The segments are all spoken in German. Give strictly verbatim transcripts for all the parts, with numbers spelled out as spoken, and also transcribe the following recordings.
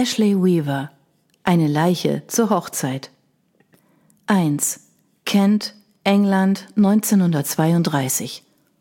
Ashley Weaver. Eine Leiche zur Hochzeit. eins. Kent, England, neunzehnhundertzweiunddreißig.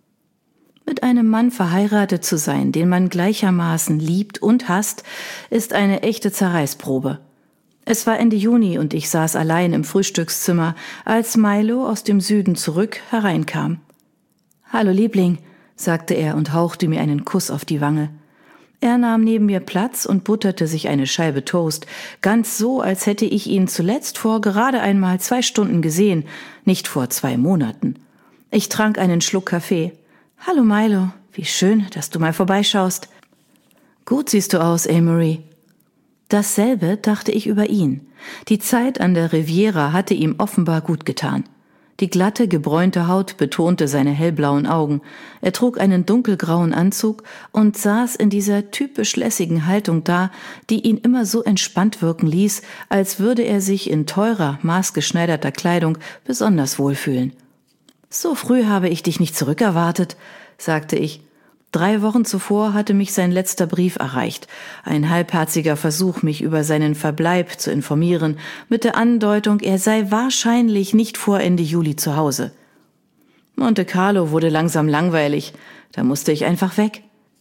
Mit einem Mann verheiratet zu sein, den man gleichermaßen liebt und hasst, ist eine echte Zerreißprobe. Es war Ende Juni und ich saß allein im Frühstückszimmer, als Milo aus dem Süden zurück hereinkam. »Hallo Liebling«, sagte er und hauchte mir einen Kuss auf die Wange. Er nahm neben mir Platz und butterte sich eine Scheibe Toast, ganz so, als hätte ich ihn zuletzt vor gerade einmal zwei Stunden gesehen, nicht vor zwei Monaten. Ich trank einen Schluck Kaffee. »Hallo Milo, wie schön, dass du mal vorbeischaust.« »Gut siehst du aus, Amory.« Dasselbe dachte ich über ihn. Die Zeit an der Riviera hatte ihm offenbar gut getan. Die glatte, gebräunte Haut betonte seine hellblauen Augen. Er trug einen dunkelgrauen Anzug und saß in dieser typisch lässigen Haltung da, die ihn immer so entspannt wirken ließ, als würde er sich in teurer, maßgeschneiderter Kleidung besonders wohlfühlen. »So früh habe ich dich nicht zurückerwartet«, sagte ich. Drei Wochen zuvor hatte mich sein letzter Brief erreicht, ein halbherziger Versuch, mich über seinen Verbleib zu informieren, mit der Andeutung, er sei wahrscheinlich nicht vor Ende Juli zu Hause. Monte Carlo wurde langsam langweilig, da musste ich einfach weg.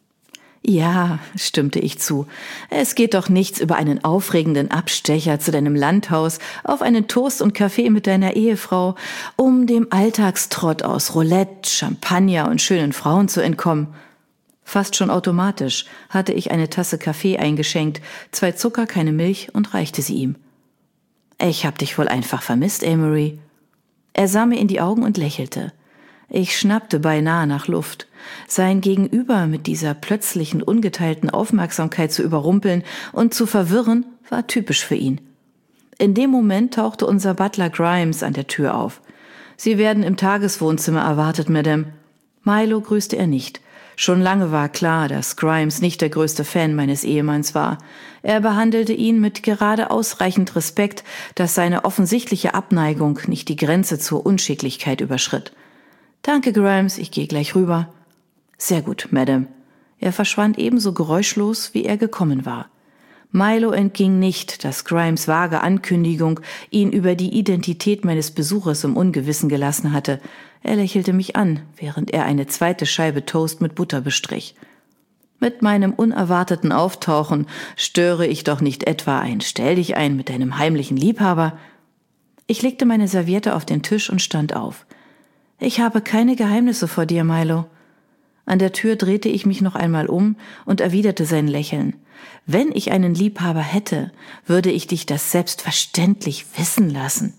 »Ja«, stimmte ich zu, »es geht doch nichts über einen aufregenden Abstecher zu deinem Landhaus, auf einen Toast und Kaffee mit deiner Ehefrau, um dem Alltagstrott aus Roulette, Champagner und schönen Frauen zu entkommen.« Fast schon automatisch hatte ich eine Tasse Kaffee eingeschenkt, zwei Zucker, keine Milch und reichte sie ihm. »Ich hab dich wohl einfach vermisst, Amory.« Er sah mir in die Augen und lächelte. Ich schnappte beinahe nach Luft. Sein Gegenüber mit dieser plötzlichen, ungeteilten Aufmerksamkeit zu überrumpeln und zu verwirren, war typisch für ihn. In dem Moment tauchte unser Butler Grimes an der Tür auf. »Sie werden im Tageswohnzimmer erwartet, Madame.« Milo grüßte er nicht. Schon lange war klar, dass Grimes nicht der größte Fan meines Ehemanns war. Er behandelte ihn mit gerade ausreichend Respekt, dass seine offensichtliche Abneigung nicht die Grenze zur Unschicklichkeit überschritt. »Danke, Grimes, ich gehe gleich rüber.« »Sehr gut, Madame.« Er verschwand ebenso geräuschlos, wie er gekommen war. Milo entging nicht, dass Grimes' vage Ankündigung ihn über die Identität meines Besuchers im Ungewissen gelassen hatte. Er lächelte mich an, während er eine zweite Scheibe Toast mit Butter bestrich. Mit meinem unerwarteten Auftauchen störe ich doch nicht etwa ein »Stell dich ein« mit deinem heimlichen Liebhaber. Ich legte meine Serviette auf den Tisch und stand auf. »Ich habe keine Geheimnisse vor dir, Milo.« An der Tür drehte ich mich noch einmal um und erwiderte sein Lächeln. »Wenn ich einen Liebhaber hätte, würde ich dich das selbstverständlich wissen lassen.«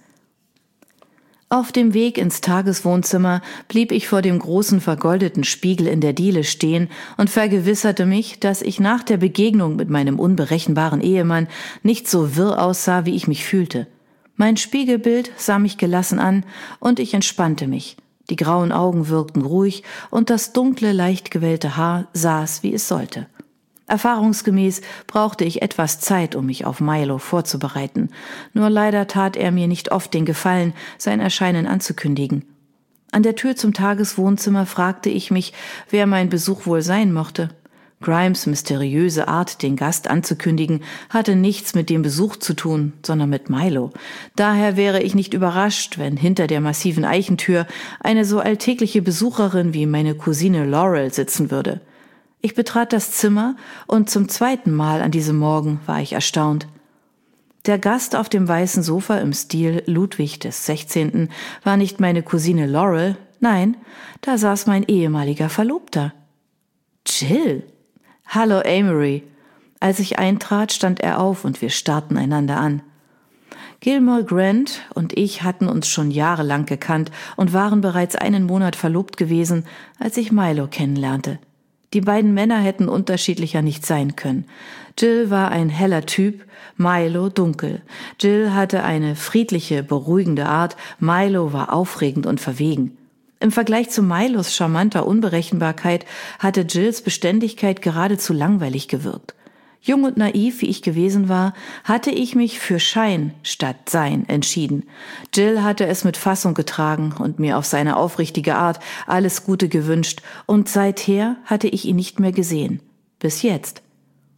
Auf dem Weg ins Tageswohnzimmer blieb ich vor dem großen vergoldeten Spiegel in der Diele stehen und vergewisserte mich, dass ich nach der Begegnung mit meinem unberechenbaren Ehemann nicht so wirr aussah, wie ich mich fühlte. Mein Spiegelbild sah mich gelassen an und ich entspannte mich. Die grauen Augen wirkten ruhig und das dunkle, leicht gewellte Haar saß, wie es sollte. Erfahrungsgemäß brauchte ich etwas Zeit, um mich auf Milo vorzubereiten. Nur leider tat er mir nicht oft den Gefallen, sein Erscheinen anzukündigen. An der Tür zum Tageswohnzimmer fragte ich mich, wer mein Besuch wohl sein mochte. Grimes' mysteriöse Art, den Gast anzukündigen, hatte nichts mit dem Besuch zu tun, sondern mit Milo. Daher wäre ich nicht überrascht, wenn hinter der massiven Eichentür eine so alltägliche Besucherin wie meine Cousine Laurel sitzen würde. Ich betrat das Zimmer und zum zweiten Mal an diesem Morgen war ich erstaunt. Der Gast auf dem weißen Sofa im Stil Ludwig des Sechzehnten war nicht meine Cousine Laurel, nein, da saß mein ehemaliger Verlobter. »Jill!« »Hallo, Amory.« Als ich eintrat, stand er auf und wir starrten einander an. Gilmore Grant und ich hatten uns schon jahrelang gekannt und waren bereits einen Monat verlobt gewesen, als ich Milo kennenlernte. Die beiden Männer hätten unterschiedlicher nicht sein können. Jill war ein heller Typ, Milo dunkel. Jill hatte eine friedliche, beruhigende Art, Milo war aufregend und verwegen. Im Vergleich zu Milos charmanter Unberechenbarkeit hatte Jills Beständigkeit geradezu langweilig gewirkt. Jung und naiv, wie ich gewesen war, hatte ich mich für Schein statt Sein entschieden. Jill hatte es mit Fassung getragen und mir auf seine aufrichtige Art alles Gute gewünscht, und seither hatte ich ihn nicht mehr gesehen. Bis jetzt.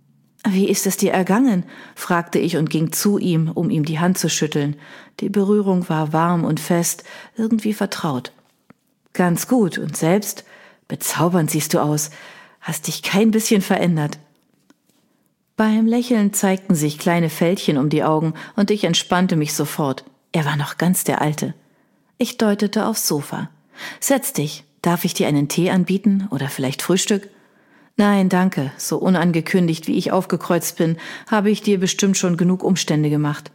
»Wie ist es dir ergangen?« fragte ich und ging zu ihm, um ihm die Hand zu schütteln. Die Berührung war warm und fest, irgendwie vertraut. »Ganz gut. Und selbst? Bezaubernd siehst du aus. Hast dich kein bisschen verändert.« Beim Lächeln zeigten sich kleine Fältchen um die Augen und ich entspannte mich sofort. Er war noch ganz der Alte. Ich deutete aufs Sofa. »Setz dich. Darf ich dir einen Tee anbieten oder vielleicht Frühstück?« »Nein, danke. So unangekündigt, wie ich aufgekreuzt bin, habe ich dir bestimmt schon genug Umstände gemacht.«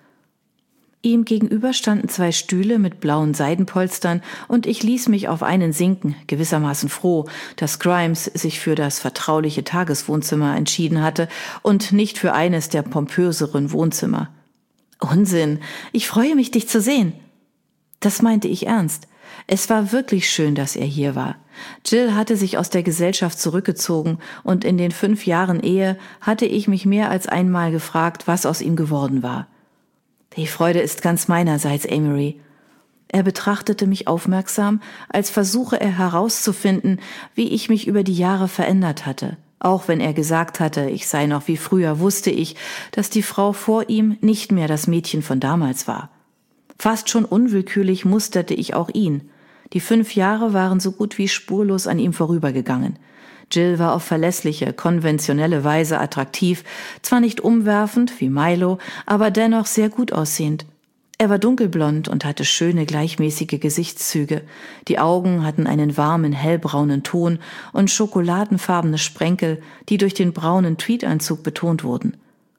Ihm gegenüber standen zwei Stühle mit blauen Seidenpolstern und ich ließ mich auf einen sinken, gewissermaßen froh, dass Grimes sich für das vertrauliche Tageswohnzimmer entschieden hatte und nicht für eines der pompöseren Wohnzimmer. »Unsinn! Ich freue mich, dich zu sehen!« Das meinte ich ernst. Es war wirklich schön, dass er hier war. Jill hatte sich aus der Gesellschaft zurückgezogen und in den fünf Jahren Ehe hatte ich mich mehr als einmal gefragt, was aus ihm geworden war. »Die Freude ist ganz meinerseits, Amory.« Er betrachtete mich aufmerksam, als versuche er herauszufinden, wie ich mich über die Jahre verändert hatte. Auch wenn er gesagt hatte, ich sei noch wie früher, wusste ich, dass die Frau vor ihm nicht mehr das Mädchen von damals war. Fast schon unwillkürlich musterte ich auch ihn. Die fünf Jahre waren so gut wie spurlos an ihm vorübergegangen. Jill war auf verlässliche, konventionelle Weise attraktiv, zwar nicht umwerfend wie Milo, aber dennoch sehr gut aussehend. Er war dunkelblond und hatte schöne, gleichmäßige Gesichtszüge. Die Augen hatten einen warmen, hellbraunen Ton und schokoladenfarbene Sprenkel, die durch den braunen Tweedanzug betont wurden.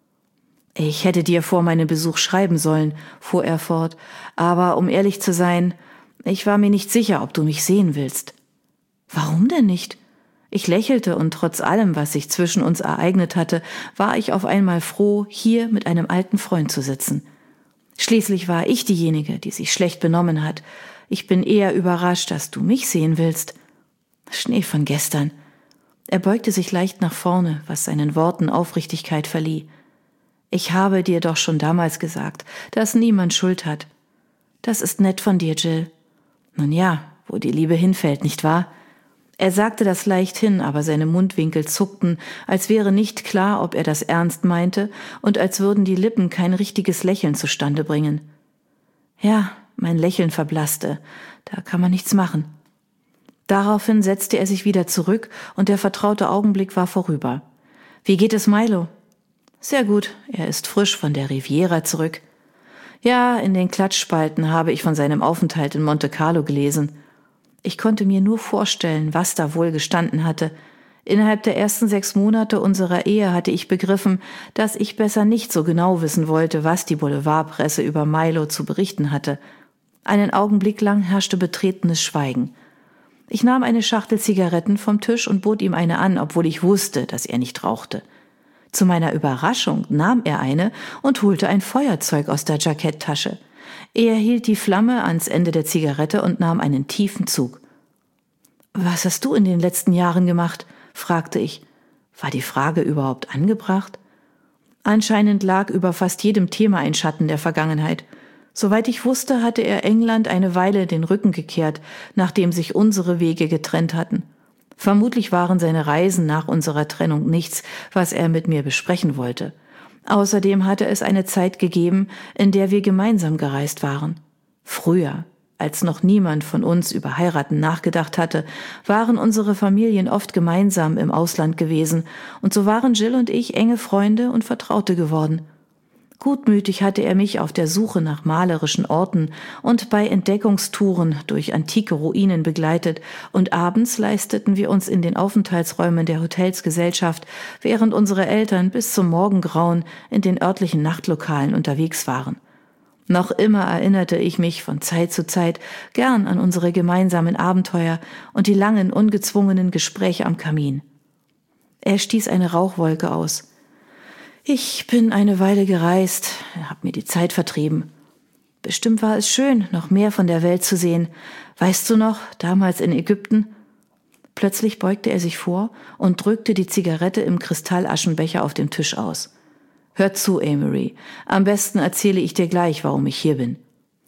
»Ich hätte dir vor meinem Besuch schreiben sollen«, fuhr er fort, »aber um ehrlich zu sein, ich war mir nicht sicher, ob du mich sehen willst.« »Warum denn nicht?« Ich lächelte und trotz allem, was sich zwischen uns ereignet hatte, war ich auf einmal froh, hier mit einem alten Freund zu sitzen. Schließlich war ich diejenige, die sich schlecht benommen hat. Ich bin eher überrascht, dass du mich sehen willst. Schnee von gestern. Er beugte sich leicht nach vorne, was seinen Worten Aufrichtigkeit verlieh. Ich habe dir doch schon damals gesagt, dass niemand Schuld hat. Das ist nett von dir, Jill. Nun ja, wo die Liebe hinfällt, nicht wahr? Er sagte das leicht hin, aber seine Mundwinkel zuckten, als wäre nicht klar, ob er das ernst meinte und als würden die Lippen kein richtiges Lächeln zustande bringen. Ja, mein Lächeln verblasste. Da kann man nichts machen. Daraufhin setzte er sich wieder zurück und der vertraute Augenblick war vorüber. »Wie geht es Milo?« »Sehr gut. Er ist frisch von der Riviera zurück.« »Ja, in den Klatschspalten habe ich von seinem Aufenthalt in Monte Carlo gelesen.« Ich konnte mir nur vorstellen, was da wohl gestanden hatte. Innerhalb der ersten sechs Monate unserer Ehe hatte ich begriffen, dass ich besser nicht so genau wissen wollte, was die Boulevardpresse über Milo zu berichten hatte. Einen Augenblick lang herrschte betretenes Schweigen. Ich nahm eine Schachtel Zigaretten vom Tisch und bot ihm eine an, obwohl ich wusste, dass er nicht rauchte. Zu meiner Überraschung nahm er eine und holte ein Feuerzeug aus der Jacketttasche. Er hielt die Flamme ans Ende der Zigarette und nahm einen tiefen Zug. »Was hast du in den letzten Jahren gemacht?« fragte ich. War die Frage überhaupt angebracht? Anscheinend lag über fast jedem Thema ein Schatten der Vergangenheit. Soweit ich wusste, hatte er England eine Weile den Rücken gekehrt, nachdem sich unsere Wege getrennt hatten. Vermutlich waren seine Reisen nach unserer Trennung nichts, was er mit mir besprechen wollte. Außerdem hatte es eine Zeit gegeben, in der wir gemeinsam gereist waren. Früher, als noch niemand von uns über Heiraten nachgedacht hatte, waren unsere Familien oft gemeinsam im Ausland gewesen, und so waren Jill und ich enge Freunde und Vertraute geworden. Gutmütig hatte er mich auf der Suche nach malerischen Orten und bei Entdeckungstouren durch antike Ruinen begleitet, und abends leisteten wir uns in den Aufenthaltsräumen der Hotels Gesellschaft, während unsere Eltern bis zum Morgengrauen in den örtlichen Nachtlokalen unterwegs waren. Noch immer erinnerte ich mich von Zeit zu Zeit gern an unsere gemeinsamen Abenteuer und die langen, ungezwungenen Gespräche am Kamin. Er stieß eine Rauchwolke aus. »Ich bin eine Weile gereist, hab mir die Zeit vertrieben. Bestimmt war es schön, noch mehr von der Welt zu sehen. Weißt du noch, damals in Ägypten?« Plötzlich beugte er sich vor und drückte die Zigarette im Kristallaschenbecher auf dem Tisch aus. »Hör zu, Amory, am besten erzähle ich dir gleich, warum ich hier bin.«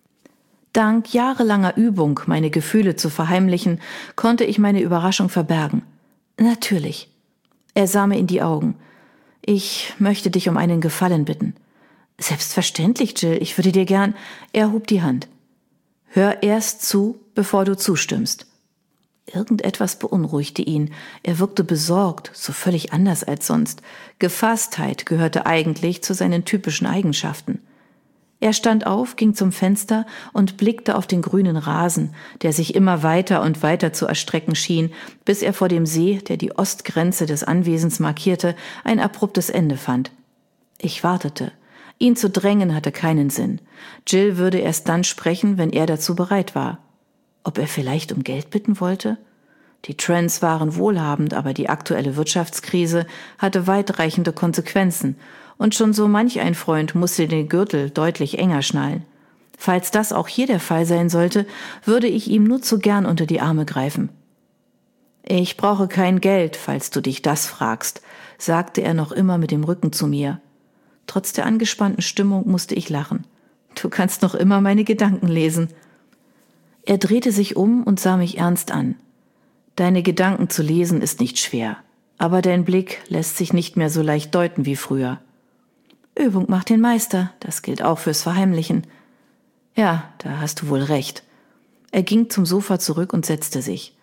Dank jahrelanger Übung, meine Gefühle zu verheimlichen, konnte ich meine Überraschung verbergen. »Natürlich.« Er sah mir in die Augen. Ich möchte dich um einen Gefallen bitten. Selbstverständlich, Jill, ich würde dir gern... Er hob die Hand. Hör erst zu, bevor du zustimmst. Irgendetwas beunruhigte ihn. Er wirkte besorgt, so völlig anders als sonst. Gefasstheit gehörte eigentlich zu seinen typischen Eigenschaften. Er stand auf, ging zum Fenster und blickte auf den grünen Rasen, der sich immer weiter und weiter zu erstrecken schien, bis er vor dem See, der die Ostgrenze des Anwesens markierte, ein abruptes Ende fand. Ich wartete. Ihn zu drängen hatte keinen Sinn. Jill würde erst dann sprechen, wenn er dazu bereit war. Ob er vielleicht um Geld bitten wollte? Die Trents waren wohlhabend, aber die aktuelle Wirtschaftskrise hatte weitreichende Konsequenzen und schon so manch ein Freund musste den Gürtel deutlich enger schnallen. Falls das auch hier der Fall sein sollte, würde ich ihm nur zu gern unter die Arme greifen. »Ich brauche kein Geld, falls du dich das fragst«, sagte er noch immer mit dem Rücken zu mir. Trotz der angespannten Stimmung musste ich lachen. »Du kannst noch immer meine Gedanken lesen.« Er drehte sich um und sah mich ernst an. »Deine Gedanken zu lesen ist nicht schwer, aber dein Blick lässt sich nicht mehr so leicht deuten wie früher.« »Übung macht den Meister, das gilt auch fürs Verheimlichen.« »Ja, da hast du wohl recht.« Er ging zum Sofa zurück und setzte sich.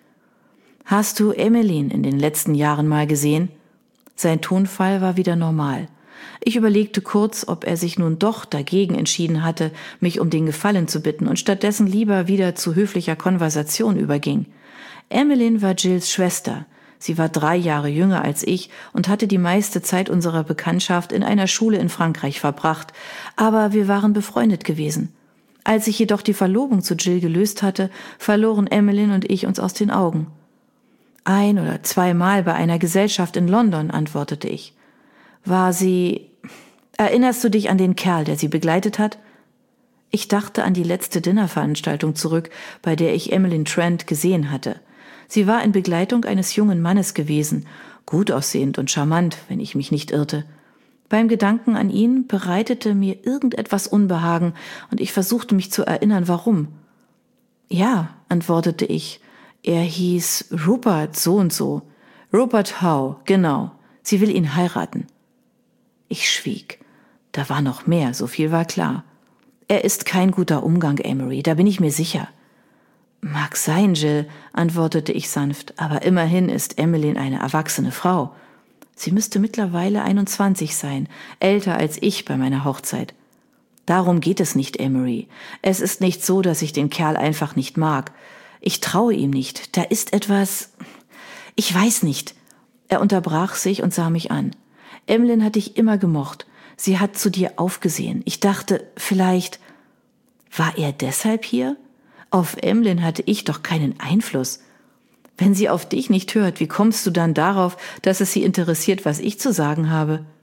»Hast du Emmeline in den letzten Jahren mal gesehen?« Sein Tonfall war wieder normal. Ich überlegte kurz, ob er sich nun doch dagegen entschieden hatte, mich um den Gefallen zu bitten und stattdessen lieber wieder zu höflicher Konversation überging. Emmeline war Jills Schwester. Sie war drei Jahre jünger als ich und hatte die meiste Zeit unserer Bekanntschaft in einer Schule in Frankreich verbracht, aber wir waren befreundet gewesen. Als ich jedoch die Verlobung zu Jill gelöst hatte, verloren Emmeline und ich uns aus den Augen. »Ein oder zweimal bei einer Gesellschaft in London«, antwortete ich. »War sie... Erinnerst du dich an den Kerl, der sie begleitet hat?« Ich dachte an die letzte Dinnerveranstaltung zurück, bei der ich Emmeline Trent gesehen hatte. Sie war in Begleitung eines jungen Mannes gewesen, gut aussehend und charmant, wenn ich mich nicht irrte. Beim Gedanken an ihn bereitete mir irgendetwas Unbehagen und ich versuchte mich zu erinnern, warum. »Ja«, antwortete ich, »er hieß Rupert so und so. Rupert Howe, genau. Sie will ihn heiraten.« Ich schwieg. Da war noch mehr, so viel war klar. »Er ist kein guter Umgang, Amory, da bin ich mir sicher.« »Mag sein, Jill«, antwortete ich sanft, »aber immerhin ist Emmeline eine erwachsene Frau. Sie müsste mittlerweile einundzwanzig sein, älter als ich bei meiner Hochzeit. Darum geht es nicht, Amory. Es ist nicht so, dass ich den Kerl einfach nicht mag. Ich traue ihm nicht. Da ist etwas... Ich weiß nicht.« Er unterbrach sich und sah mich an. »Emmeline hat dich immer gemocht. Sie hat zu dir aufgesehen. Ich dachte, vielleicht... War er deshalb hier? Auf Emmeline hatte ich doch keinen Einfluss. Wenn sie auf dich nicht hört, wie kommst du dann darauf, dass es sie interessiert, was ich zu sagen habe?«